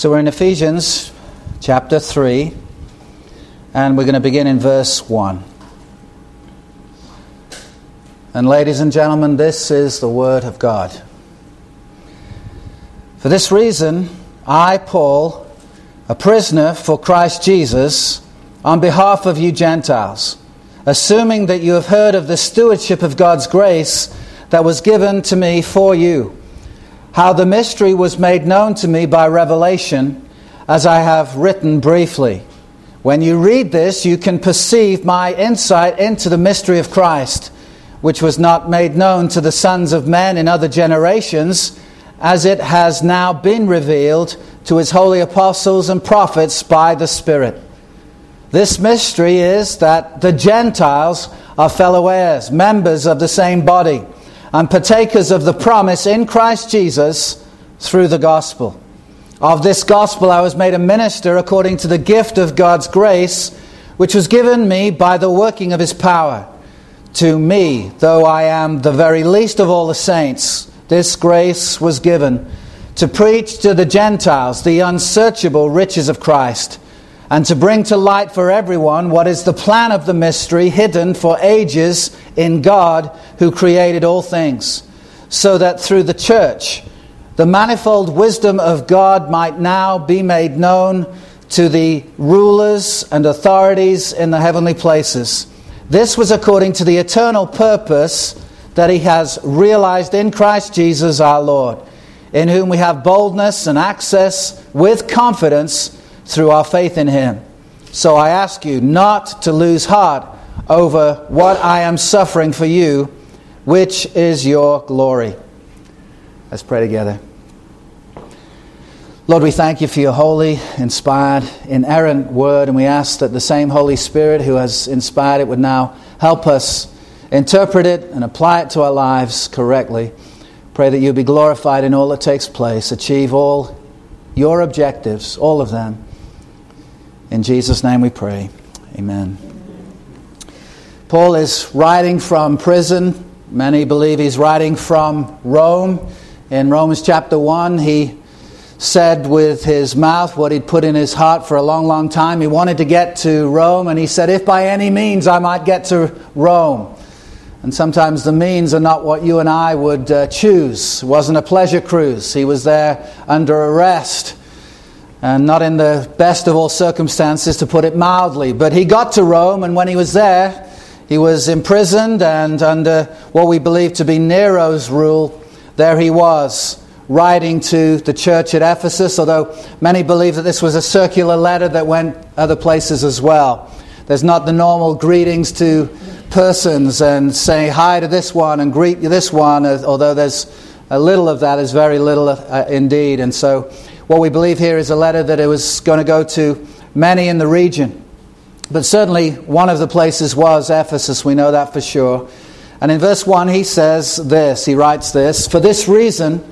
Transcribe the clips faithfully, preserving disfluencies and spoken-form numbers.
So we're in Ephesians chapter three, and we're going to begin in verse one. And ladies and gentlemen, this is the Word of God. For this reason, I, Paul, a prisoner for Christ Jesus, on behalf of you Gentiles, assuming that you have heard of the stewardship of God's grace that was given to me for you, how the mystery was made known to me by revelation, as I have written briefly. When you read this, you can perceive my insight into the mystery of Christ, which was not made known to the sons of men in other generations, as it has now been revealed to his holy apostles and prophets by the Spirit. This mystery is that the Gentiles are fellow heirs, members of the same body, and partakers of the promise in Christ Jesus through the gospel. Of this gospel I was made a minister according to the gift of God's grace, which was given me by the working of his power. To me, though I am the very least of all the saints, this grace was given to preach to the Gentiles the unsearchable riches of Christ, and to bring to light for everyone what is the plan of the mystery hidden for ages in God who created all things, so that through the church the manifold wisdom of God might now be made known to the rulers and authorities in the heavenly places. This was according to the eternal purpose that he has realized in Christ Jesus our Lord, in whom we have boldness and access with confidence through our faith in him. So I ask you not to lose heart over what I am suffering for you, which is your glory. Let's pray together. Lord, we thank you for your holy, inspired, inerrant word, and we ask that the same Holy Spirit who has inspired it would now help us interpret it and apply it to our lives correctly. Pray that you be glorified in all that takes place, achieve all your objectives, all of them. In Jesus' name we pray. Amen. Paul is writing from prison. Many believe he's writing from Rome. In Romans chapter one, he said with his mouth what he'd put in his heart for a long, long time. He wanted to get to Rome, and he said, if by any means I might get to Rome. And sometimes the means are not what you and I would uh, choose. It wasn't a pleasure cruise. He was there under arrest, and not in the best of all circumstances, to put it mildly. But he got to Rome, and when he was there, he was imprisoned, and under what we believe to be Nero's rule, there he was, writing to the church at Ephesus, although many believe that this was a circular letter that went other places as well. There's not the normal greetings to persons and say hi to this one and greet this one, although there's a little of that, there's very little uh, indeed. And so what we believe here is a letter that it was going to go to many in the region. But certainly one of the places was Ephesus, we know that for sure. And in verse one he says this, he writes this, for this reason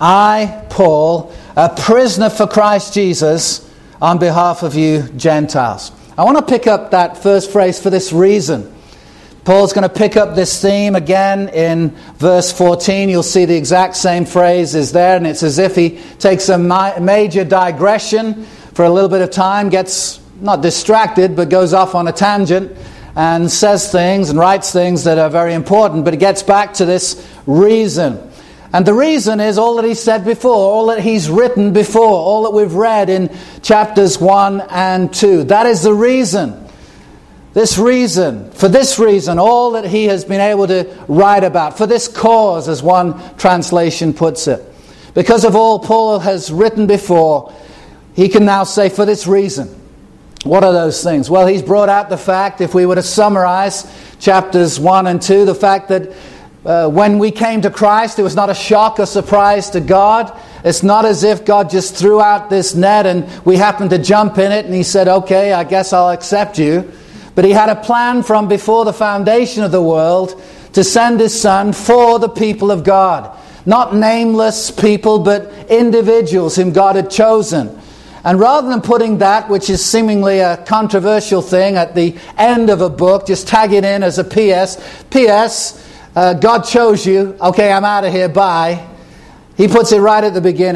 I, Paul, a prisoner for Christ Jesus, on behalf of you Gentiles. I want to pick up that first phrase, for this reason. Paul's going to pick up this theme again in verse fourteen. You'll see the exact same phrase is there, and it's as if he takes a ma- major digression for a little bit of time, gets not distracted, but goes off on a tangent and says things and writes things that are very important, but he gets back to this reason. And the reason is all that he said before, all that he's written before, all that we've read in chapters one and two. That is the reason. This reason, for this reason, all that he has been able to write about, for this cause, as one translation puts it. Because of all Paul has written before, he can now say, for this reason. What are those things? Well, he's brought out the fact, if we were to summarize chapters one and two, the fact that uh, when we came to Christ, it was not a shock or surprise to God. It's not as if God just threw out this net and we happened to jump in it and he said, okay, I guess I'll accept you. But he had a plan from before the foundation of the world to send his Son for the people of God. Not nameless people, but individuals whom God had chosen. And rather than putting that, which is seemingly a controversial thing, at the end of a book, just tag it in as a P S. P S, uh, God chose you. Okay, I'm out of here, bye. He puts it right at the beginning.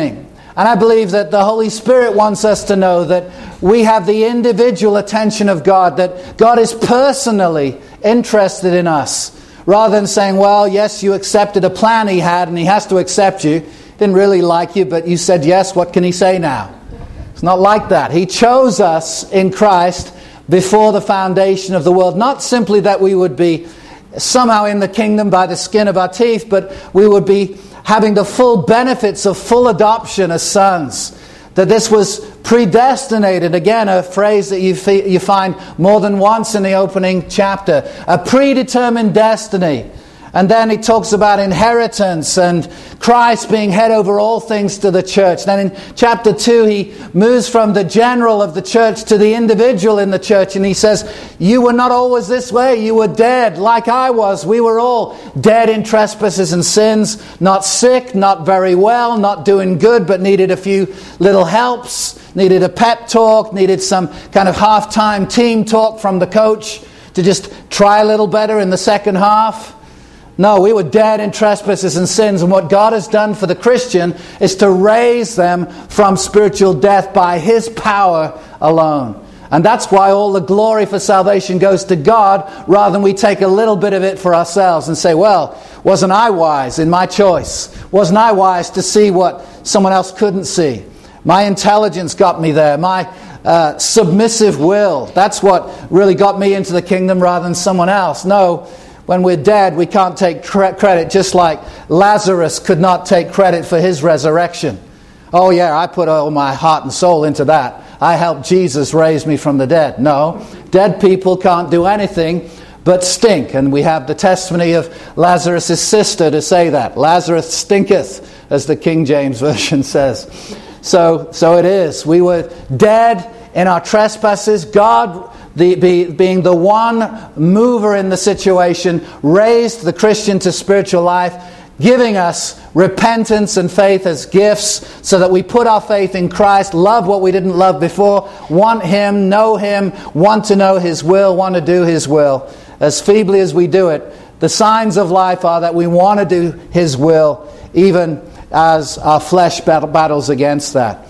And I believe that the Holy Spirit wants us to know that we have the individual attention of God, that God is personally interested in us. Rather than saying, well, yes, you accepted a plan he had and he has to accept you. Didn't really like you, but you said yes, what can he say now? It's not like that. He chose us in Christ before the foundation of the world. Not simply that we would be somehow in the kingdom by the skin of our teeth, but we would be having the full benefits of full adoption as sons. That this was predestinated. Again, a phrase that you, f- you find more than once in the opening chapter. A predetermined destiny. And then he talks about inheritance and Christ being head over all things to the church. Then in chapter two, he moves from the general of the church to the individual in the church. And he says, you were not always this way. You were dead like I was. We were all dead in trespasses and sins. Not sick, not very well, not doing good, but needed a few little helps. Needed a pep talk. Needed some kind of halftime team talk from the coach to just try a little better in the second half. No, we were dead in trespasses and sins, and what God has done for the Christian is to raise them from spiritual death by His power alone. And that's why all the glory for salvation goes to God, rather than we take a little bit of it for ourselves and say, well, wasn't I wise in my choice? Wasn't I wise to see what someone else couldn't see? My intelligence got me there. My uh, submissive will, that's what really got me into the kingdom rather than someone else. No. When we're dead, we can't take credit, just like Lazarus could not take credit for his resurrection. Oh yeah, I put all my heart and soul into that. I helped Jesus raise me from the dead. No, dead people can't do anything but stink. And we have the testimony of Lazarus' sister to say that. Lazarus stinketh, as the King James Version says. So, so it is. We were dead in our trespasses. God, The, be, being the one mover in the situation, raised the Christian to spiritual life, giving us repentance and faith as gifts so that we put our faith in Christ, love what we didn't love before, want Him, know Him, want to know His will, want to do His will. As feebly as we do it, the signs of life are that we want to do His will, even as our flesh battles against that.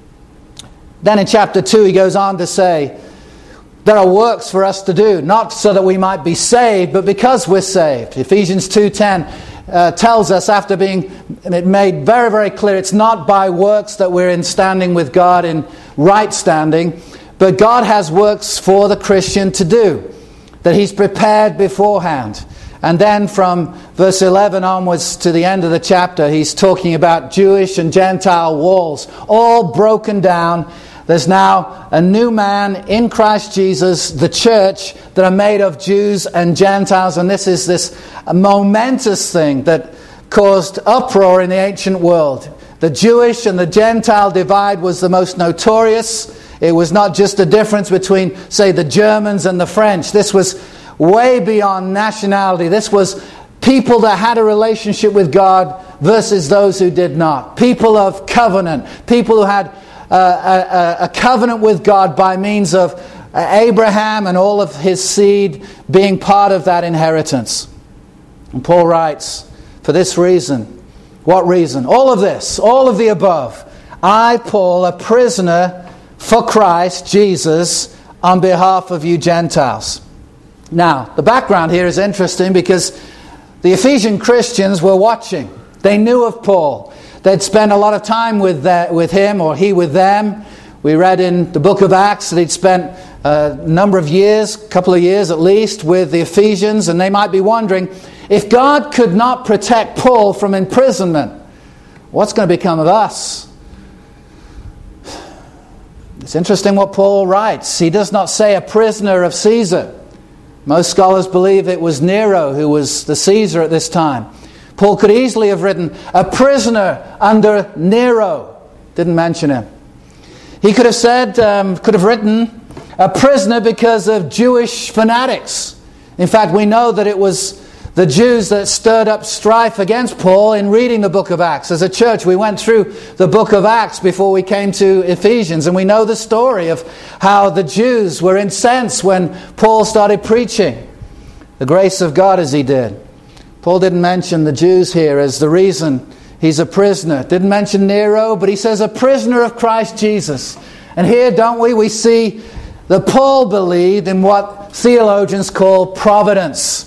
Then in chapter two he goes on to say, there are works for us to do, not so that we might be saved, but because we're saved. Ephesians two ten uh, tells us, after being made very, very clear, it's not by works that we're in standing with God in right standing, but God has works for the Christian to do, that He's prepared beforehand. And then from verse eleven onwards to the end of the chapter, he's talking about Jewish and Gentile walls, all broken down. There's now a new man in Christ Jesus, the church, that are made of Jews and Gentiles. And this is this momentous thing that caused uproar in the ancient world. The Jewish and the Gentile divide was the most notorious. It was not just a difference between, say, the Germans and the French. This was way beyond nationality. This was people that had a relationship with God versus those who did not. People of covenant. People who had Uh, a, a covenant with God by means of Abraham and all of his seed being part of that inheritance. And Paul writes, for this reason, what reason? All of this, all of the above. I, Paul, a prisoner for Christ Jesus, on behalf of you Gentiles. Now, the background here is interesting because the Ephesian Christians were watching. They knew of Paul. They'd spent a lot of time with that, with him, or he with them. We read in the book of Acts that he'd spent a number of years, a couple of years at least, with the Ephesians. And they might be wondering, if God could not protect Paul from imprisonment, what's going to become of us? It's interesting what Paul writes. He does not say a prisoner of Caesar. Most scholars believe it was Nero who was the Caesar at this time. Paul could easily have written, a prisoner under Nero. Didn't mention him. He could have said, um, could have written, a prisoner because of Jewish fanatics. In fact, we know that it was the Jews that stirred up strife against Paul in reading the book of Acts. As a church, we went through the book of Acts before we came to Ephesians, and we know the story of how the Jews were incensed when Paul started preaching the grace of God as he did. Paul didn't mention the Jews here as the reason He's a prisoner. Didn't mention Nero, but he says a prisoner of Christ Jesus. And here, don't we, we see that Paul believed in what theologians call providence.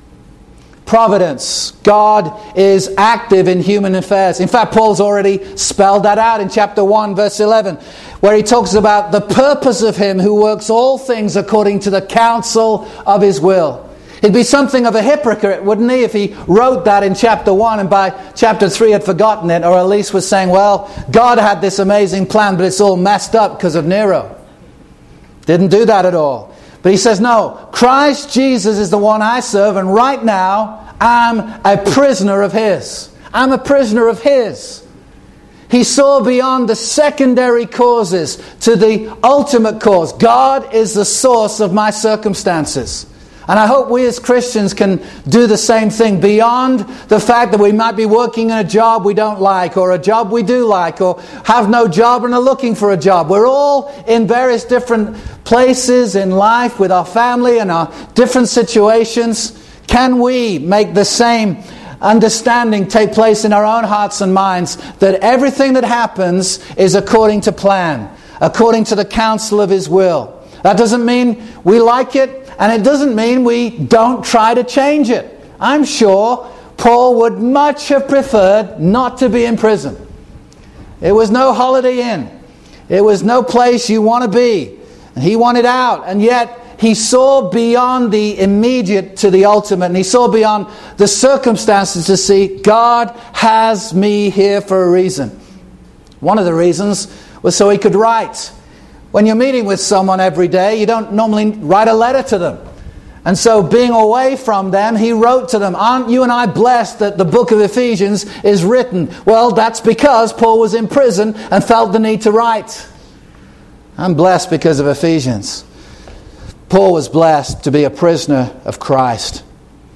Providence. God is active in human affairs. In fact, Paul's already spelled that out in chapter one, verse eleven, where he talks about the purpose of him who works all things according to the counsel of his will. He'd be something of a hypocrite, wouldn't he, if he wrote that in chapter one and by chapter three had forgotten it, or at least was saying, well, God had this amazing plan, but it's all messed up because of Nero. Didn't do that at all. But he says, no, Christ Jesus is the one I serve, and right now I'm a prisoner of His. I'm a prisoner of His. He saw beyond the secondary causes to the ultimate cause. God is the source of my circumstances. And I hope we as Christians can do the same thing, beyond the fact that we might be working in a job we don't like, or a job we do like, or have no job and are looking for a job. We're all in various different places in life with our family and our different situations. Can we make the same understanding take place in our own hearts and minds, that everything that happens is according to plan, according to the counsel of His will? That doesn't mean we like it, and it doesn't mean we don't try to change it. I'm sure Paul would much have preferred not to be in prison. It was no Holiday Inn. It was no place you want to be. He wanted out, and yet he saw beyond the immediate to the ultimate, and he saw beyond the circumstances to see God has me here for a reason. One of the reasons was so he could write. When you're meeting with someone every day, you don't normally write a letter to them. And so being away from them, he wrote to them, aren't you and I blessed that the book of Ephesians is written? Well, that's because Paul was in prison and felt the need to write. I'm blessed because of Ephesians. Paul was blessed to be a prisoner of Christ.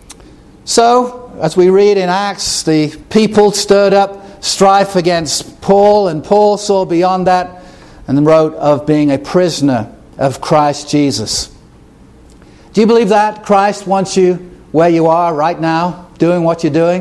So, as we read in Acts, the people stirred up strife against Paul, and Paul saw beyond that and wrote of being a prisoner of Christ Jesus. Do you believe that Christ wants you where you are right now, doing what you're doing?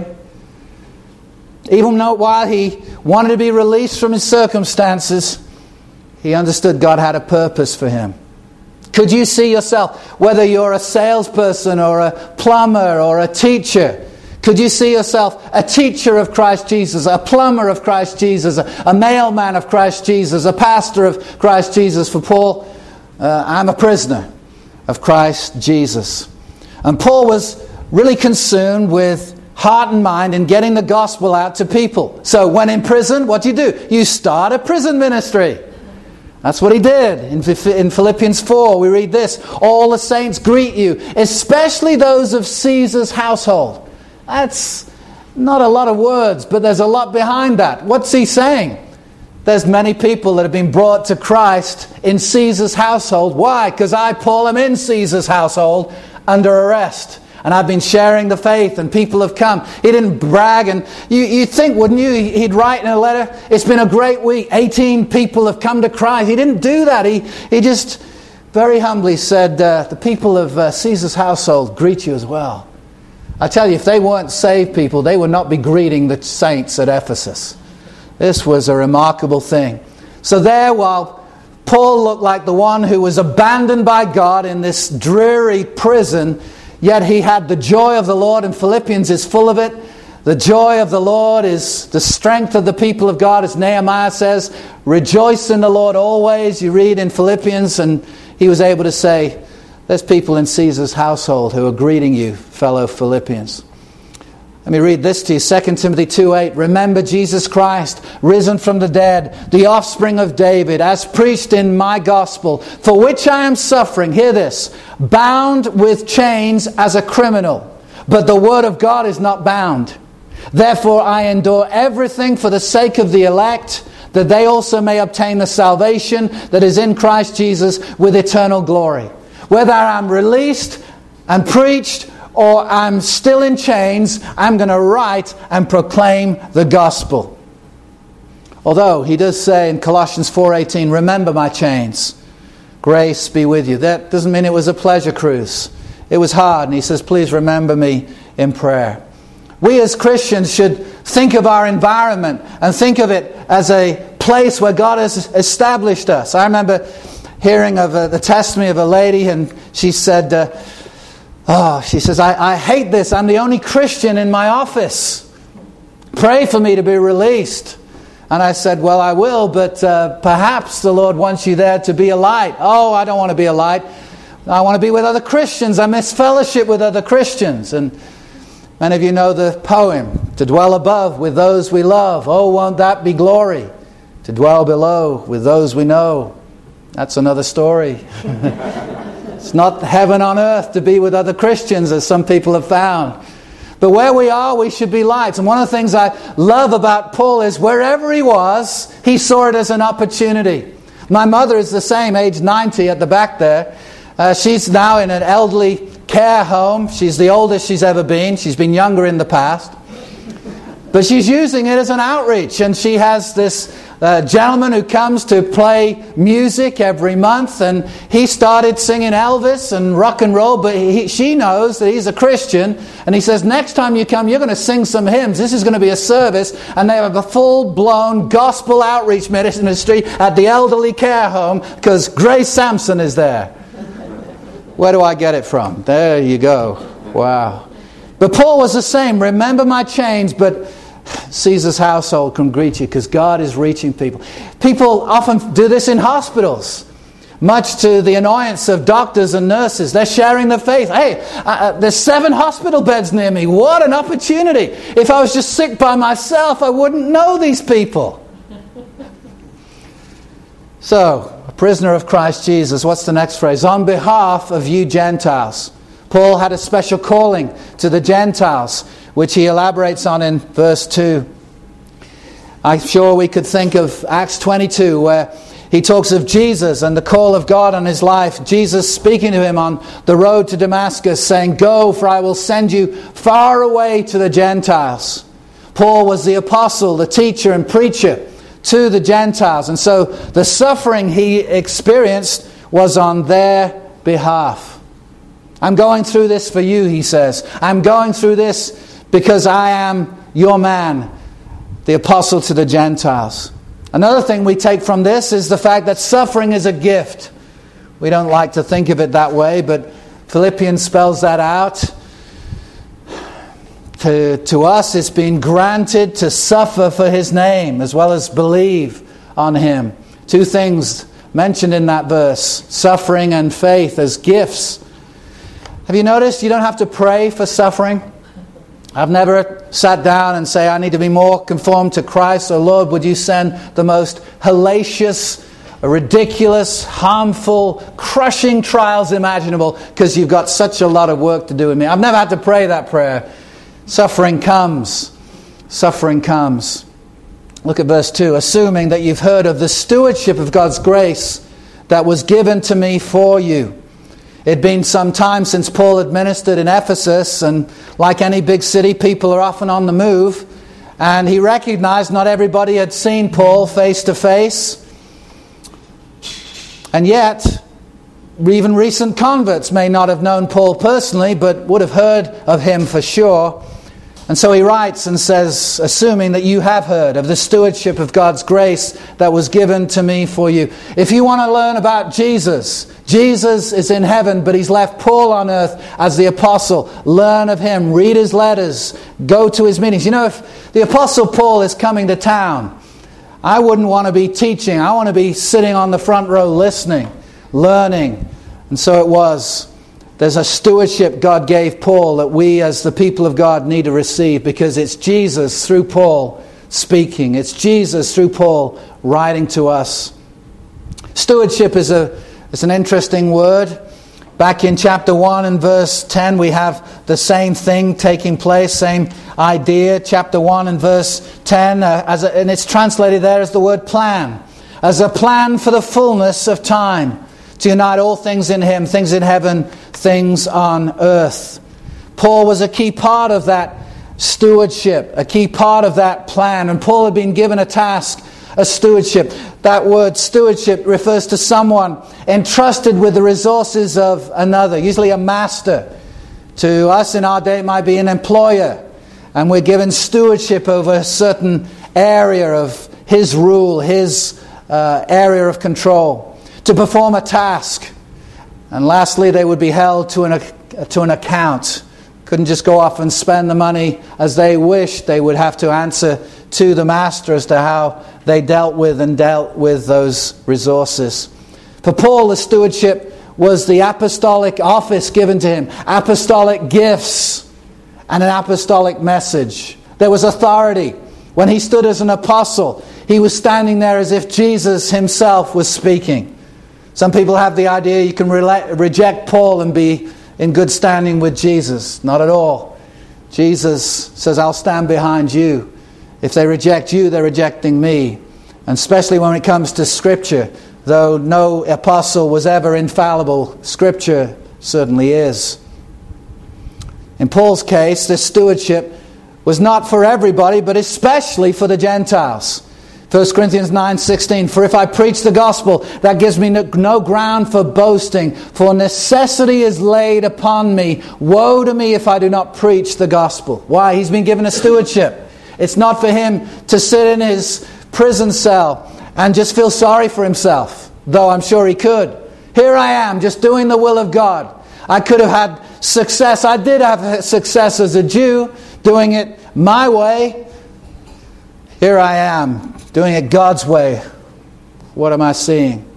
Even though while he wanted to be released from his circumstances, he understood God had a purpose for him. Could you see yourself, whether you're a salesperson or a plumber or a teacher, could you see yourself a teacher of Christ Jesus, a plumber of Christ Jesus, a, a mailman of Christ Jesus, a pastor of Christ Jesus? For Paul, uh, I'm a prisoner of Christ Jesus. And Paul was really consumed with heart and mind in getting the gospel out to people. So when in prison, what do you do? You start a prison ministry. That's what he did. In, in Philippians four, we read this: all the saints greet you, especially those of Caesar's household. That's not a lot of words, but there's a lot behind that. What's he saying? There's many people that have been brought to Christ in Caesar's household. Why? Because I, Paul, am in Caesar's household under arrest. And I've been sharing the faith, and people have come. He didn't brag, and you, you'd think, wouldn't you, he'd write in a letter, it's been a great week, eighteen people have come to Christ. He didn't do that. He, he just very humbly said, uh, the people of uh, Caesar's household greet you as well. I tell you, if they weren't saved people, they would not be greeting the saints at Ephesus. This was a remarkable thing. So there, while Paul looked like the one who was abandoned by God in this dreary prison, yet he had the joy of the Lord, and Philippians is full of it. The joy of the Lord is the strength of the people of God, as Nehemiah says, rejoice in the Lord always. You read in Philippians, and he was able to say, there's people in Caesar's household who are greeting you, fellow Philippians. Let me read this to you. Second Timothy two eight. Remember Jesus Christ, risen from the dead, the offspring of David, as preached in my gospel, for which I am suffering, hear this, bound with chains as a criminal. But the word of God is not bound. Therefore I endure everything for the sake of the elect, that they also may obtain the salvation that is in Christ Jesus with eternal glory. Whether I'm released and preached, or I'm still in chains, I'm going to write and proclaim the gospel. Although he does say in Colossians four eighteen, remember my chains, grace be with you. That doesn't mean it was a pleasure cruise. It was hard, and he says, please remember me in prayer. We as Christians should think of our environment and think of it as a place where God has established us. I remember hearing of uh, the testimony of a lady, and she said, uh, oh, she says, I, I hate this. I'm the only Christian in my office. Pray for me to be released. And I said, well, I will, but uh, perhaps the Lord wants you there to be a light. Oh, I don't want to be a light. I want to be with other Christians. I miss fellowship with other Christians. And many of you know the poem, to dwell above with those we love. Oh, won't that be glory? To dwell below with those we know. That's another story. It's not heaven on earth to be with other Christians, as some people have found. But where we are, we should be lights. And one of the things I love about Paul is wherever he was, he saw it as an opportunity. My mother is the same, age ninety at the back there. Uh, she's now in an elderly care home. She's the oldest she's ever been. She's been younger in the past. But she's using it as an outreach. And she has this uh, gentleman who comes to play music every month. And he started singing Elvis and rock and roll. But he, she knows that he's a Christian. And he says, next time you come, you're going to sing some hymns. This is going to be a service. And they have a full-blown gospel outreach ministry at the elderly care home because Grace Sampson is there. Where do I get it from? There you go. Wow. But Paul was the same. Remember my chains, but Caesar's household can greet you because God is reaching people. People often do this in hospitals, much to the annoyance of doctors and nurses. They're sharing their faith. Hey, uh, there's seven hospital beds near me. What an opportunity. If I was just sick by myself, I wouldn't know these people. So, a prisoner of Christ Jesus. What's the next phrase? On behalf of you Gentiles. Paul had a special calling to the Gentiles, which he elaborates on in verse two. I'm sure we could think of Acts twenty-two, where he talks of Jesus and the call of God on his life. Jesus speaking to him on the road to Damascus, saying, go, for I will send you far away to the Gentiles. Paul was the apostle, the teacher and preacher to the Gentiles. And so the suffering he experienced was on their behalf. I'm going through this for you, he says. I'm going through this because I am your man, the apostle to the Gentiles. Another thing we take from this is the fact that suffering is a gift. We don't like to think of it that way, but Philippians spells that out. To, to us, it's been granted to suffer for his name as well as believe on him. Two things mentioned in that verse, suffering and faith as gifts. Have you noticed you don't have to pray for suffering? I've never sat down and say, I need to be more conformed to Christ. Or Lord, would you send the most hellacious, ridiculous, harmful, crushing trials imaginable because you've got such a lot of work to do with me. I've never had to pray that prayer. Suffering comes. Suffering comes. Look at verse two. Assuming that you've heard of the stewardship of God's grace that was given to me for you. It had been some time since Paul had ministered in Ephesus, and like any big city, people are often on the move. And he recognized not everybody had seen Paul face to face. And yet, even recent converts may not have known Paul personally, but would have heard of him for sure. And so he writes and says, assuming that you have heard of the stewardship of God's grace that was given to me for you. If you want to learn about Jesus, Jesus is in heaven, but he's left Paul on earth as the apostle. Learn of him, read his letters, go to his meetings. You know, if the apostle Paul is coming to town, I wouldn't want to be teaching. I want to be sitting on the front row listening, learning. And so it was. There's a stewardship God gave Paul that we as the people of God need to receive, because it's Jesus through Paul speaking. It's Jesus through Paul writing to us. Stewardship is a it's an interesting word. Back in chapter one and verse ten, we have the same thing taking place, same idea. Chapter one and verse ten, uh, as a, and it's translated there as the word plan. As a plan for the fullness of time, to unite all things in him, things in heaven, things on earth. Paul was a key part of that stewardship, a key part of that plan. And Paul had been given a task, a stewardship. That word stewardship refers to someone entrusted with the resources of another, usually a master. To us in our day, it might be an employer. and we're given stewardship over a certain area of His rule, His uh, area of control, to perform a task. And lastly, they would be held to an, to an account. Couldn't just go off and spend the money as they wished. They would have to answer to the master as to how they dealt with and dealt with those resources. For Paul, the stewardship was the apostolic office given to him, apostolic gifts, and an apostolic message. There was authority. When he stood as an apostle, he was standing there as if Jesus himself was speaking. Some people have the idea you can re- reject Paul and be in good standing with Jesus. Not at all. Jesus says, I'll stand behind you. If they reject you, they're rejecting me. And especially when it comes to Scripture, though no apostle was ever infallible, Scripture certainly is. In Paul's case, this stewardship was not for everybody, but especially for the Gentiles. First Corinthians nine sixteen, for if I preach the gospel, that gives me no, no ground for boasting, for necessity is laid upon me. Woe to me if I do not preach the gospel. Why? He's been given a stewardship. It's not for him to sit in his prison cell and just feel sorry for himself, though I'm sure he could. Here I am, just doing the will of God. I could have had success. I did have success as a Jew, doing it my way. Here I am, doing it God's way. What am I seeing?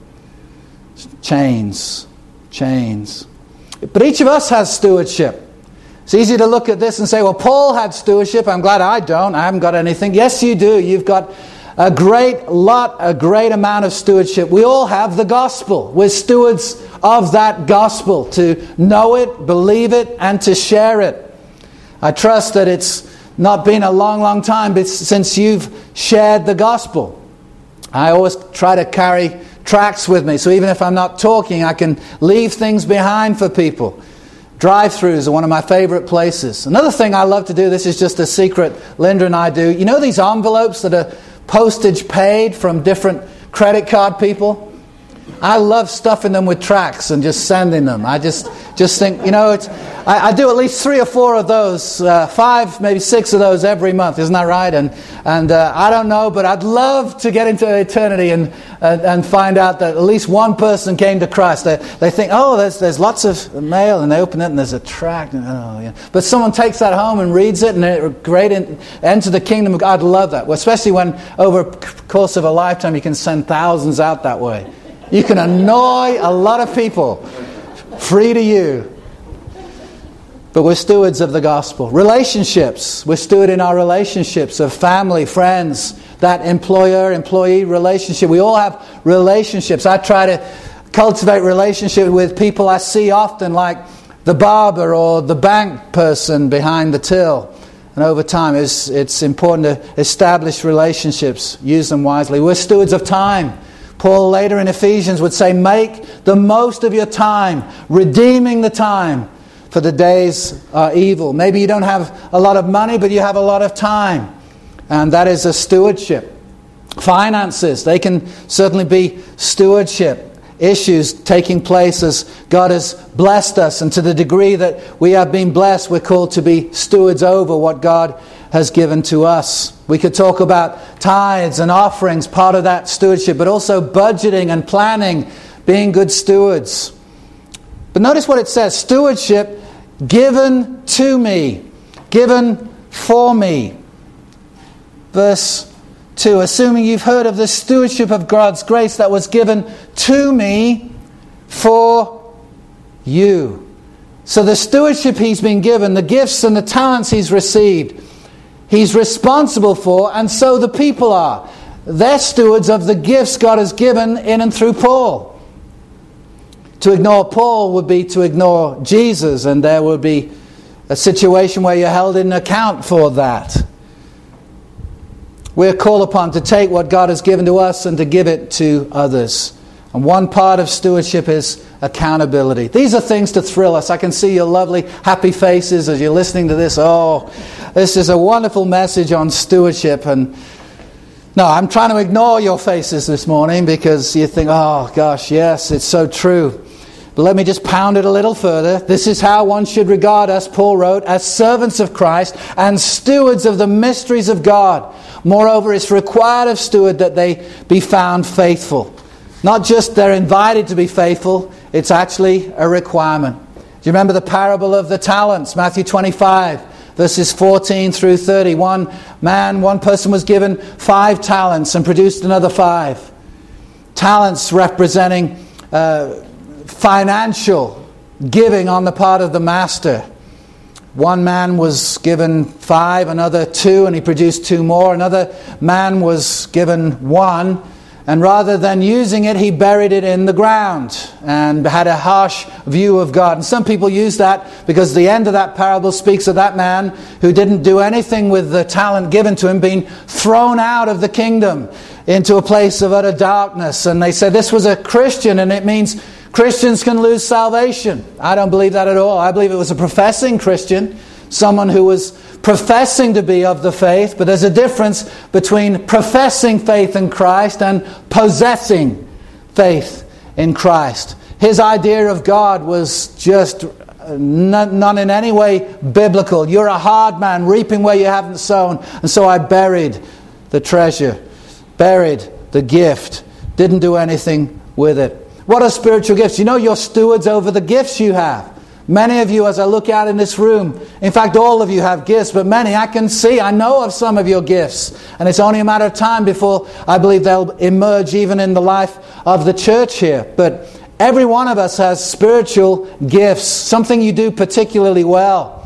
Chains. Chains. But each of us has stewardship. It's easy to look at this and say, well, Paul had stewardship. I'm glad I don't. I haven't got anything. Yes, you do. You've got a great lot, a great amount of stewardship. We all have the gospel. We're stewards of that gospel, to know it, believe it, and to share it. I trust that it's not been a long, long time since you've shared the gospel. I always try to carry tracts with me, so even if I'm not talking, I can leave things behind for people. Drive-thrus are one of my favorite places. Another thing I love to do, this is just a secret Linda and I do. You know these envelopes that are postage paid from different credit card people? I love stuffing them with tracts and just sending them. I just just think, you know, it's. I, I do at least three or four of those, uh, five, maybe six of those every month. Isn't that right? And and uh, I don't know, but I'd love to get into eternity and uh, and find out that at least one person came to Christ. They they think, oh, there's there's lots of mail, and they open it and there's a tract. And, oh, yeah. But someone takes that home and reads it, and it great in, enter the kingdom of God. I'd love that, well, especially when over the course of a lifetime you can send thousands out that way. You can annoy a lot of people. Free to you. But we're stewards of the gospel. Relationships. We're steward in our relationships of family, friends, that employer-employee relationship. We all have relationships. I try to cultivate relationships with people I see often, like the barber or the bank person behind the till. And over time, it's, it's important to establish relationships. Use them wisely. We're stewards of time. Paul later in Ephesians would say, make the most of your time, redeeming the time, for the days are evil. Maybe you don't have a lot of money, but you have a lot of time. And that is a stewardship. Finances, they can certainly be stewardship issues taking place as God has blessed us. And to the degree that we have been blessed, we're called to be stewards over what God has given to us. We could talk about tithes and offerings, part of that stewardship, but also budgeting and planning, being good stewards. But notice what it says, stewardship given to me, given for me. Verse two, assuming you've heard of the stewardship of God's grace that was given to me for you. So the stewardship he's been given, the gifts and the talents he's received, he's responsible for, and so the people are. They're stewards of the gifts God has given in and through Paul. To ignore Paul would be to ignore Jesus, and there would be a situation where you're held in account for that. We're called upon to take what God has given to us and to give it to others. And one part of stewardship is accountability. These are things to thrill us. I can see your lovely, happy faces as you're listening to this. Oh, this is a wonderful message on stewardship. And no, I'm trying to ignore your faces this morning because you think, oh gosh, yes, it's so true. But let me just pound it a little further. This is how one should regard us, Paul wrote, as servants of Christ and stewards of the mysteries of God. Moreover, it's required of steward that they be found faithful. Not just they're invited to be faithful, it's actually a requirement. Do you remember the parable of the talents? Matthew twenty-five, verses fourteen through thirty. One man, one person was given five talents and produced another five. Talents representing uh, financial giving on the part of the master. One man was given five, another two, and he produced two more. Another man was given one, and rather than using it, he buried it in the ground and had a harsh view of God. And some people use that because the end of that parable speaks of that man who didn't do anything with the talent given to him being thrown out of the kingdom into a place of utter darkness. And they say this was a Christian, and it means Christians can lose salvation. I don't believe that at all. I believe it was a professing Christian, someone who was professing to be of the faith, but there's a difference between professing faith in Christ and possessing faith in Christ. His idea of God was just none, none in any way biblical. You're a hard man, reaping where you haven't sown. And so I buried the treasure, buried the gift, didn't do anything with it. What are spiritual gifts? You know, you're stewards over the gifts you have. Many of you, as I look out in this room, in fact, all of you have gifts, but many I can see, I know of some of your gifts. And it's only a matter of time before I believe they'll emerge even in the life of the church here. But every one of us has spiritual gifts, something you do particularly well.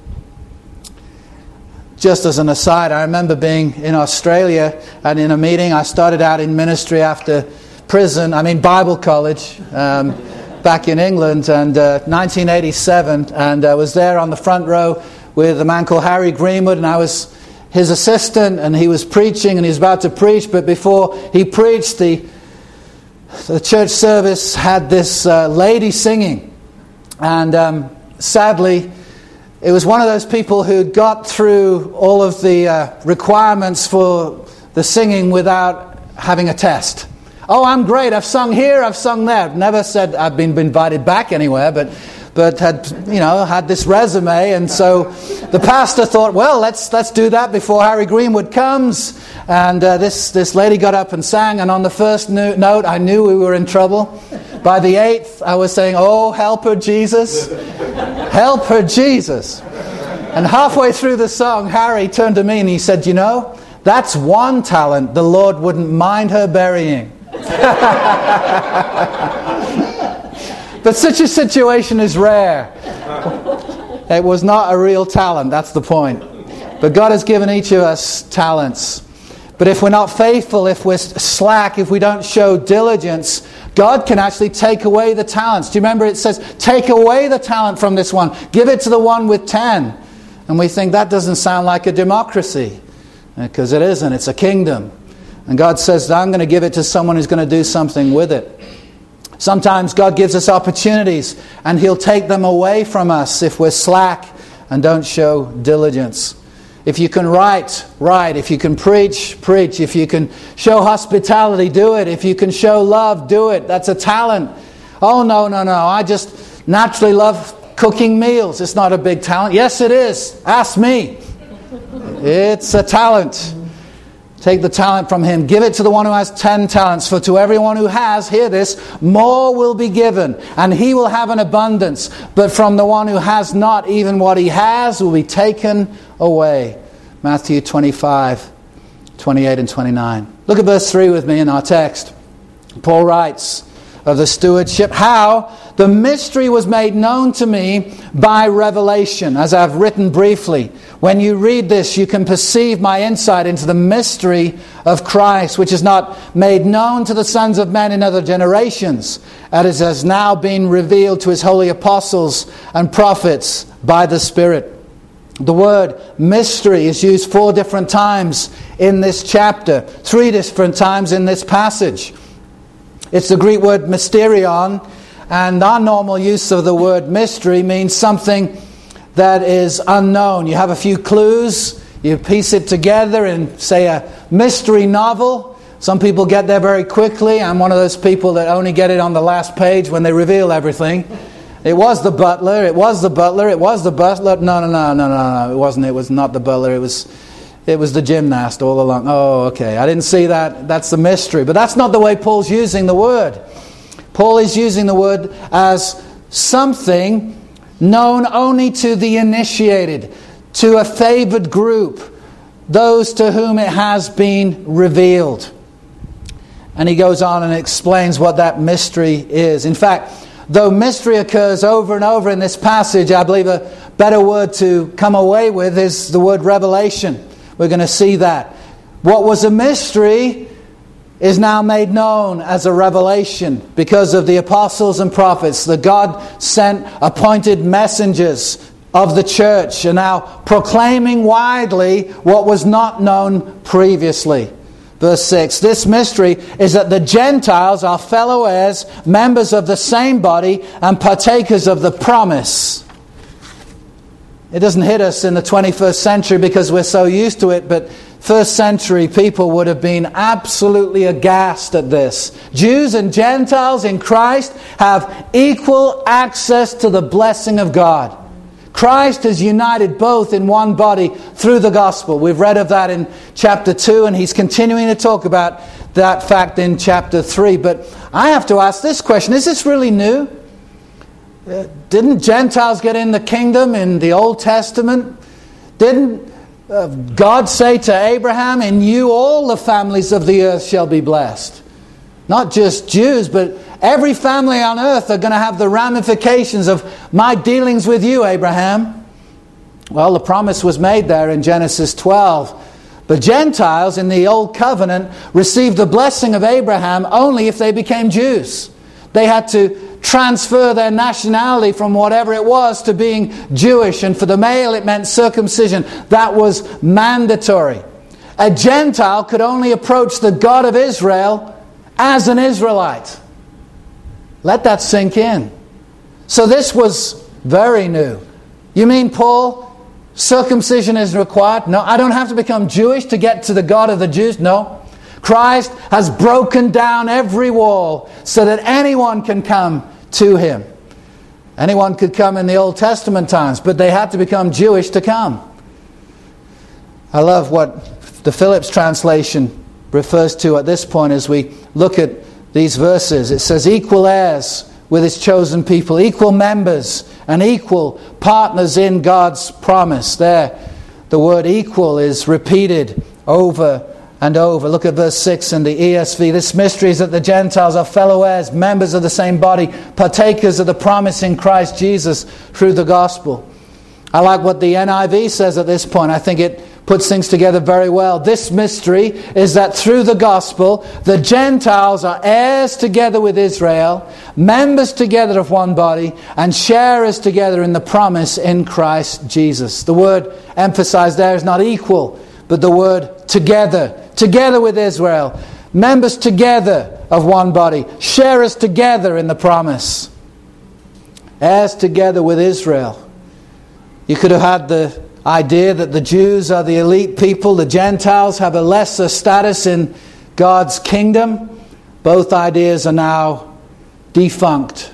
Just as an aside, I remember being in Australia and in a meeting. I started out in ministry after prison, I mean Bible college, um, back in England, and uh, nineteen eighty-seven, and I was there on the front row with a man called Harry Greenwood, and I was his assistant, and he was preaching, and he was about to preach, but before he preached, the the church service had this uh, lady singing, and um, sadly, it was one of those people who got through all of the uh, requirements for the singing without having a test. Oh, I'm great. I've sung here, I've sung there. Never said I've been invited back anywhere, but but had, you know, had this resume. And so the pastor thought, well, let's let's do that before Harry Greenwood comes. And uh, this, this lady got up and sang. And on the first no- note, I knew we were in trouble. By the eighth, I was saying, oh, help her, Jesus. Help her, Jesus. And halfway through the song, Harry turned to me and he said, you know, that's one talent the Lord wouldn't mind her burying. But such a situation is rare. It was not a real talent, that's the point. But God has given each of us talents. But if we're not faithful, if we're slack, if we don't show diligence, God can actually take away the talents. Do you remember it says, take away the talent from this one, give it to the one with ten. And we think that doesn't sound like a democracy, because it isn't, it's a kingdom. And God says, I'm going to give it to someone who's going to do something with it. Sometimes God gives us opportunities and He'll take them away from us if we're slack and don't show diligence. If you can write, write. If you can preach, preach. If you can show hospitality, do it. If you can show love, do it. That's a talent. Oh, no, no, no. I just naturally love cooking meals. It's not a big talent. Yes, it is. Ask me. It's a talent. Take the talent from him. Give it to the one who has ten talents. For to everyone who has, hear this, more will be given, and he will have an abundance. But from the one who has not, even what he has will be taken away. Matthew twenty-five, twenty-eight and twenty-nine. Look at verse three with me in our text. Paul writes of the stewardship, how the mystery was made known to me by revelation, as I've written briefly. When you read this, you can perceive my insight into the mystery of Christ, which is not made known to the sons of men in other generations, as it has now been revealed to his holy apostles and prophets by the Spirit. The word mystery is used four different times in this chapter, three different times in this passage. It's the Greek word mysterion, and our normal use of the word mystery means something that is unknown. You have a few clues, you piece it together in, say, a mystery novel, Some people get there very quickly. I'm one of those people that only get it on the last page when they reveal everything. It was the butler, it was the butler, it was the butler. No, no, no, no, no, no, it wasn't. It was not the butler. It was, it was the gymnast all along. Oh, okay. I didn't see that. That's the mystery. But that's not the way Paul's using the word. Paul is using the word as something known only to the initiated, to a favored group, those to whom it has been revealed. And he goes on and explains what that mystery is. In fact, though mystery occurs over and over in this passage, I believe a better word to come away with is the word revelation. We're going to see that. What was a mystery is now made known as a revelation because of the apostles and prophets. The God sent appointed messengers of the church are now proclaiming widely what was not known previously. Verse six, this mystery is that the Gentiles are fellow heirs, members of the same body, and partakers of the promise. It doesn't hit us in the twenty-first century because we're so used to it, but first century people would have been absolutely aghast at this. Jews and Gentiles in Christ have equal access to the blessing of God. Christ has united both in one body through the gospel. We've read of that in chapter two, and he's continuing to talk about that fact in chapter three. But I have to ask this question, is this really new? Uh, didn't Gentiles get in the kingdom in the Old Testament? Didn't uh, God say to Abraham, in you all the families of the earth shall be blessed? Not just Jews, but every family on earth are going to have the ramifications of my dealings with you, Abraham. Well, the promise was made there in Genesis twelve. But Gentiles in the Old Covenant received the blessing of Abraham only if they became Jews. They had to transfer their nationality from whatever it was to being Jewish. And for the male it meant circumcision. That was mandatory. A Gentile could only approach the God of Israel as an Israelite. Let that sink in. So this was very new. You mean, Paul, circumcision is required? No, I don't have to become Jewish to get to the God of the Jews? No. Christ has broken down every wall so that anyone can come to Him. Anyone could come in the Old Testament times, but they had to become Jewish to come. I love what the Phillips translation refers to at this point as we look at these verses. It says equal heirs with His chosen people, equal members and equal partners in God's promise. There, the word equal is repeated over and over. Look at verse six in the E S V. This mystery is that the Gentiles are fellow heirs, members of the same body, partakers of the promise in Christ Jesus through the gospel. I like what the N I V says at this point. I think it puts things together very well. This mystery is that through the gospel, the Gentiles are heirs together with Israel, members together of one body, and sharers together in the promise in Christ Jesus. The word emphasized there is not equal, but the word together. Together with Israel, members together of one body, sharers together in the promise. Heirs together with Israel. You could have had the idea that the Jews are the elite people, the Gentiles have a lesser status in God's kingdom. Both ideas are now defunct,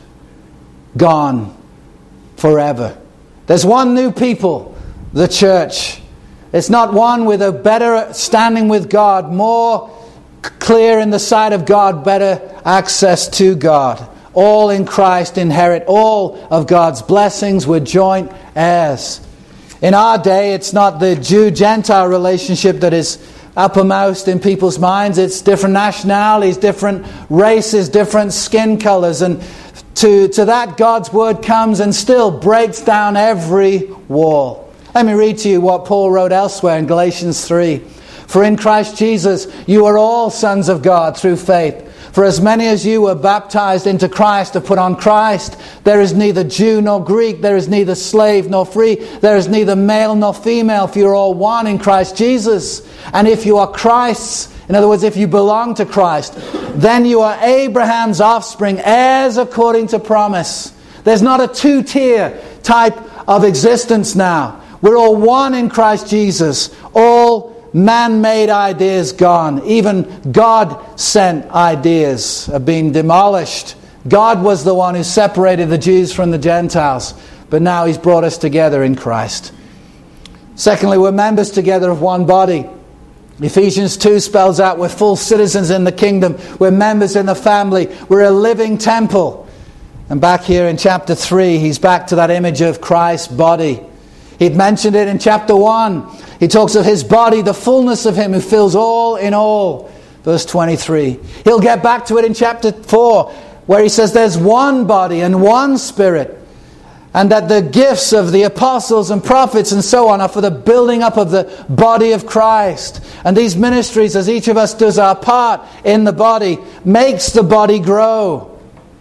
gone forever. There's one new people, the church. It's not one with a better standing with God, more clear in the sight of God, better access to God. All in Christ inherit all of God's blessings. We're joint heirs. In our day, it's not the Jew-Gentile relationship that is uppermost in people's minds. It's different nationalities, different races, different skin colors. And to, to that, God's word comes and still breaks down every wall. Let me read to you what Paul wrote elsewhere in Galatians three. For in Christ Jesus, you are all sons of God through faith. For as many as you were baptized into Christ have put on Christ. There is neither Jew nor Greek. There is neither slave nor free. There is neither male nor female. For you are all one in Christ Jesus. And if you are Christ's, in other words, if you belong to Christ, then you are Abraham's offspring, heirs according to promise. There's not a two-tier type of existence now. We're all one in Christ Jesus. All man-made ideas gone. Even God-sent ideas have been demolished. God was the one who separated the Jews from the Gentiles, but now He's brought us together in Christ. Secondly, we're members together of one body. Ephesians two spells out we're full citizens in the kingdom. We're members in the family. We're a living temple. And back here in chapter three, he's back to that image of Christ's body. He'd mentioned it in chapter one. He talks of His body, the fullness of Him who fills all in all. Verse twenty-three. He'll get back to it in chapter four, where he says there's one body and one Spirit, and that the gifts of the apostles and prophets and so on are for the building up of the body of Christ. And these ministries, as each of us does our part in the body, makes the body grow.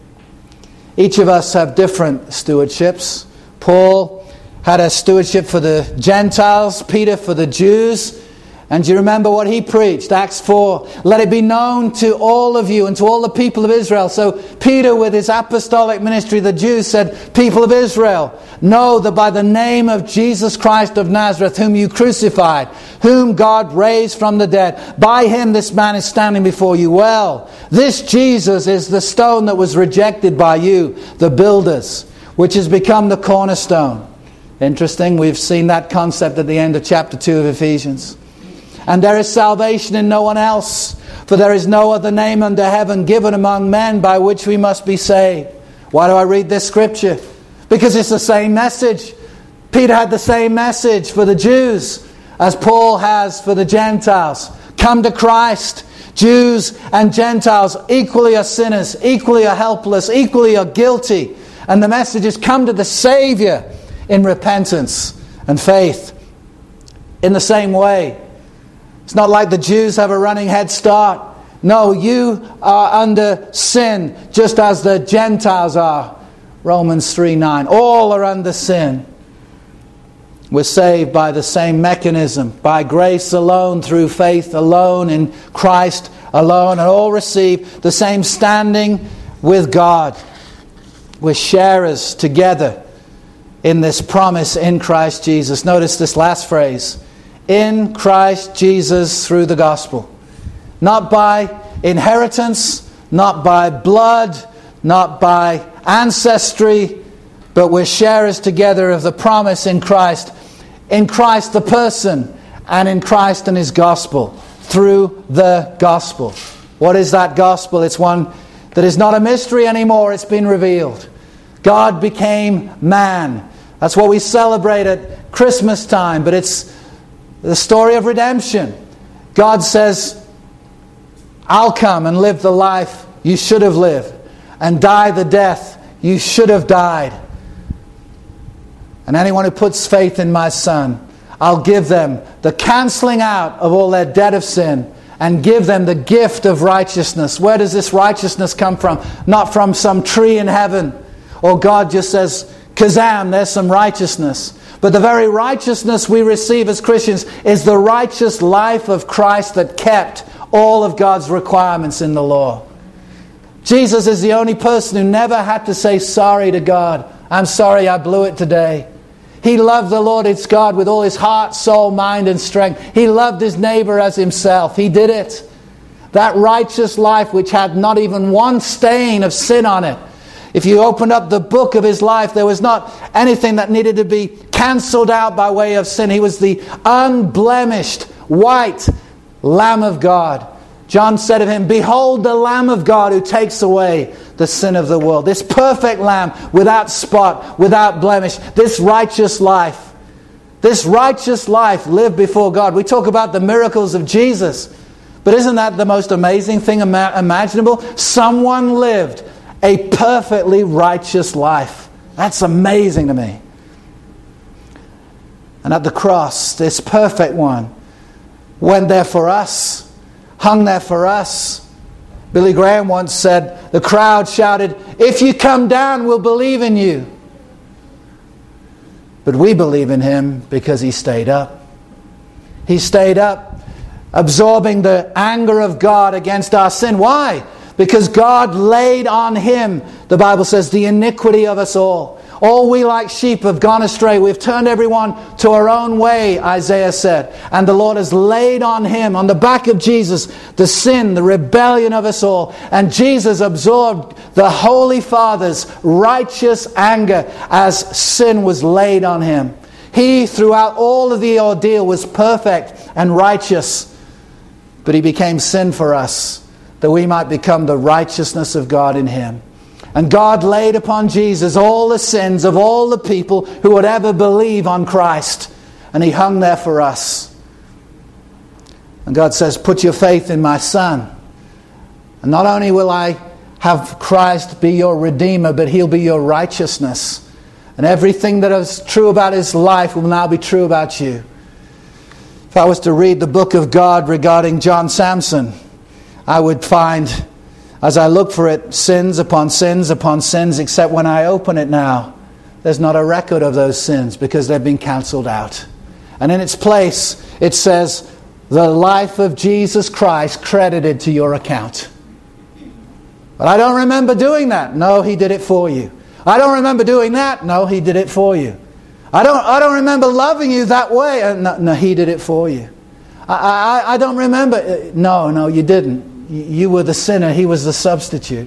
Each of us have different stewardships. Paul had a stewardship for the Gentiles, Peter for the Jews. And do you remember what he preached? Acts four. Let it be known to all of you and to all the people of Israel. So Peter, with his apostolic ministry, the Jews said, people of Israel, know that by the name of Jesus Christ of Nazareth, whom you crucified, whom God raised from the dead, by Him this man is standing before you well. This Jesus is the stone that was rejected by you, the builders, which has become the cornerstone. Interesting, we've seen that concept at the end of chapter two of Ephesians. And there is salvation in no one else, for there is no other name under heaven given among men by which we must be saved. Why do I read this scripture? Because it's the same message. Peter had the same message for the Jews as Paul has for the Gentiles. Come to Christ. Jews and Gentiles equally are sinners, equally are helpless, equally are guilty. And the message is come to the Savior in repentance and faith. In the same way, it's not like the Jews have a running head start. No, you are under sin just as the Gentiles are. Romans three nine. All are under sin. We're saved by the same mechanism. By grace alone, through faith alone, in Christ alone. And all receive the same standing with God. We're sharers together in this promise in Christ Jesus. Notice this last phrase. In Christ Jesus through the gospel. Not by inheritance, not by blood, not by ancestry, but we're sharers together of the promise in Christ. In Christ the person, and in Christ and His gospel. Through the gospel. What is that gospel? It's one that is not a mystery anymore. It's been revealed. God became man. That's what we celebrate at Christmas time, but it's the story of redemption. God says, I'll come and live the life you should have lived and die the death you should have died. And anyone who puts faith in my Son, I'll give them the cancelling out of all their debt of sin and give them the gift of righteousness. Where does this righteousness come from? Not from some tree in heaven. Or God just says, Kazam, there's some righteousness. But the very righteousness we receive as Christians is the righteous life of Christ that kept all of God's requirements in the law. Jesus is the only person who never had to say sorry to God. I'm sorry I blew it today. He loved the Lord his God with all his heart, soul, mind and strength. He loved his neighbor as himself. He did it. That righteous life which had not even one stain of sin on it. If you opened up the book of his life, there was not anything that needed to be cancelled out by way of sin. He was the unblemished, white Lamb of God. John said of him, behold the Lamb of God who takes away the sin of the world. This perfect Lamb without spot, without blemish. This righteous life. This righteous life lived before God. We talk about the miracles of Jesus. But isn't that the most amazing thing ima- imaginable? Someone lived a perfectly righteous life. That's amazing to me. And at the cross, this perfect one went there for us, hung there for us. Billy Graham once said, the crowd shouted, if you come down, we'll believe in you. But we believe in him because he stayed up. He stayed up, absorbing the anger of God against our sin. Why? Because God laid on him, the Bible says, the iniquity of us all. All we like sheep have gone astray. We've turned everyone to our own way, Isaiah said. And the Lord has laid on him, on the back of Jesus, the sin, the rebellion of us all. And Jesus absorbed the Holy Father's righteous anger as sin was laid on him. He, throughout all of the ordeal, was perfect and righteous. But he became sin for us, that we might become the righteousness of God in him. And God laid upon Jesus all the sins of all the people who would ever believe on Christ. And he hung there for us. And God says, put your faith in my Son. And not only will I have Christ be your Redeemer, but he'll be your righteousness. And everything that is true about his life will now be true about you. If I was to read the book of God regarding John Samson, I would find, as I look for it, sins upon sins upon sins, except when I open it now, there's not a record of those sins because they've been cancelled out. And in its place, it says, the life of Jesus Christ credited to your account. But I don't remember doing that. No, he did it for you. I don't remember doing that. No, he did it for you. I don't I don't remember loving you that way. Uh, no, no, he did it for you. I, I, I don't remember. No, no, you didn't. You were the sinner. He was the substitute.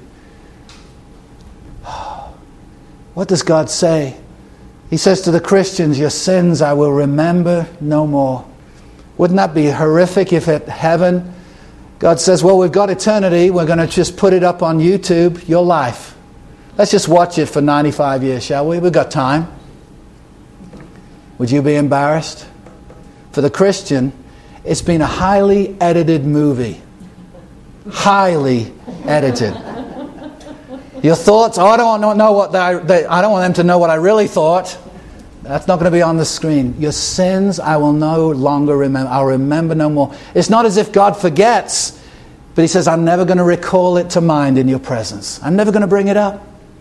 What does God say? He says to the Christians, your sins I will remember no more. Wouldn't that be horrific if at heaven God says, well, we've got eternity. We're going to just put it up on YouTube, your life. Let's just watch it for ninety-five years, shall we? We've got time. Would you be embarrassed? For the Christian, it's been a highly edited movie. Highly edited. Your thoughts, oh, I don't know what I, they, I don't want them to know what I really thought. That's not going to be on the screen. Your sins I will no longer remember. I'll remember no more. It's not as if God forgets, but he says, I'm never going to recall it to mind in your presence. I'm never going to bring it up.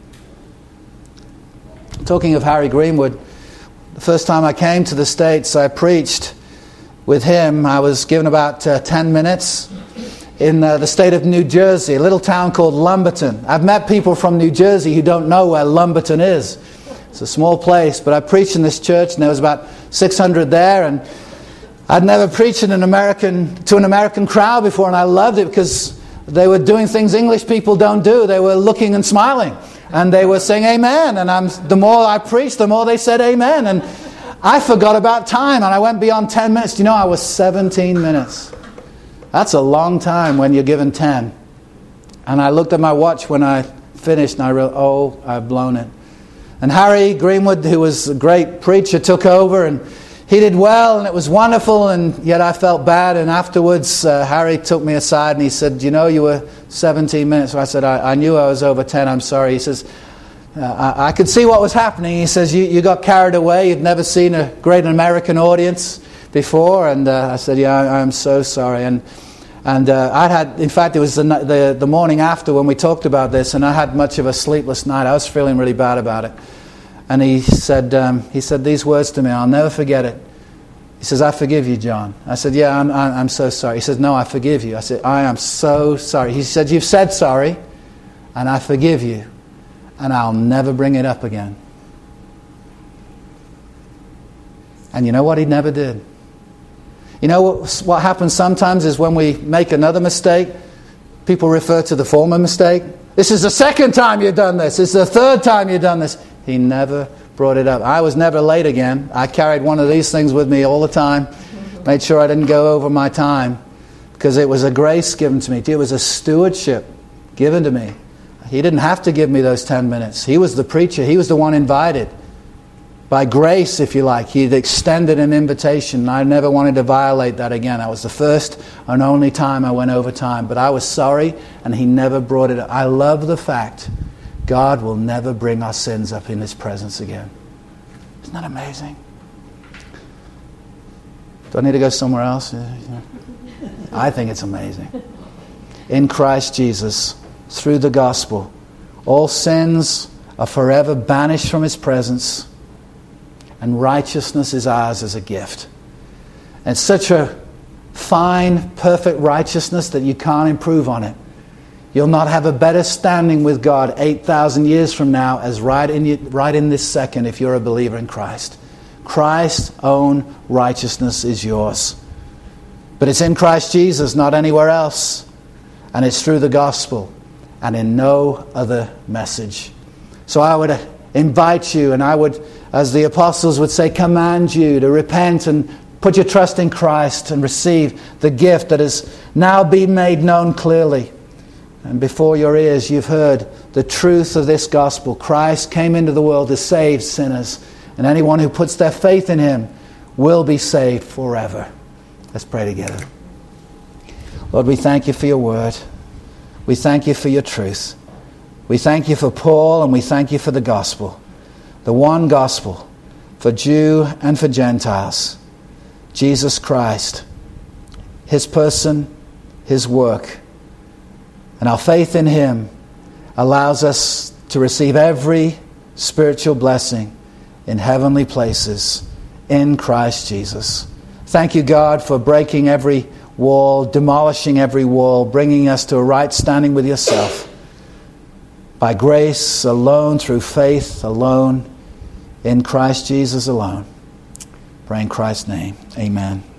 Talking of Harry Greenwood, the first time I came to the States, I preached with him. I was given about uh, ten minutes in uh, the state of New Jersey, a little town called Lumberton. I've met people from New Jersey who don't know where Lumberton is. It's a small place, but I preached in this church, and there was about six hundred there, and I'd never preached in an American to an American crowd before, and I loved it because they were doing things English people don't do. They were looking and smiling, and they were saying amen, and I'm, the more I preached, the more they said amen, and I forgot about time, and I went beyond ten minutes. Do you know, I was seventeen minutes. That's a long time when you're given ten. And I looked at my watch when I finished, and I realized, oh, I've blown it. And Harry Greenwood, who was a great preacher, took over, and he did well, and it was wonderful, and yet I felt bad. And afterwards, uh, Harry took me aside, and he said, you know, you were seventeen minutes. So I said, I, I knew I was over ten, I'm sorry. He says, uh, I, I could see what was happening. He says, you, you got carried away. You'd never seen a great American audience before. And uh, I said, yeah, I, I'm so sorry. And And uh, I had, in fact, it was the, the the morning after when we talked about this, and I had much of a sleepless night. I was feeling really bad about it. And he said, um, he said these words to me. I'll never forget it. He says, "I forgive you, John." I said, "Yeah, I'm I'm so sorry." He says, "No, I forgive you." I said, "I am so sorry." He said, "You've said sorry, and I forgive you, and I'll never bring it up again." And you know what? He never did. You know what, what happens sometimes is when we make another mistake, people refer to the former mistake. This is the second time you've done this. This is the third time you've done this. He never brought it up. I was never late again. I carried one of these things with me all the time. Made sure I didn't go over my time because it was a grace given to me. It was a stewardship given to me. He didn't have to give me those ten minutes. He was the preacher. He was the one invited. By grace, if you like, He'd extended an invitation. I never wanted to violate that again. That was the first and only time I went over time. But I was sorry, and He never brought it up. I love the fact God will never bring our sins up in His presence again. Isn't that amazing? Do I need to go somewhere else? I think it's amazing. In Christ Jesus, through the gospel, all sins are forever banished from His presence, and righteousness is ours as a gift. And it's such a fine, perfect righteousness that you can't improve on it. You'll not have a better standing with God eight thousand years from now as right in, you, right in this second if you're a believer in Christ. Christ's own righteousness is yours. But it's in Christ Jesus, not anywhere else. And it's through the gospel and in no other message. So I would invite you, and I would, as the apostles would say, command you to repent and put your trust in Christ and receive the gift that has now been made known clearly. And before your ears you've heard the truth of this gospel. Christ came into the world to save sinners, and anyone who puts their faith in him will be saved forever. Let's pray together. Lord, we thank you for your word. We thank you for your truth. We thank you for Paul, and we thank you for the gospel. The one gospel for Jew and for Gentiles. Jesus Christ, his person, his work. And our faith in him allows us to receive every spiritual blessing in heavenly places in Christ Jesus. Thank you, God, for breaking every wall, demolishing every wall, bringing us to a right standing with yourself. By grace alone, through faith alone, in Christ Jesus alone. Pray in Christ's name. Amen.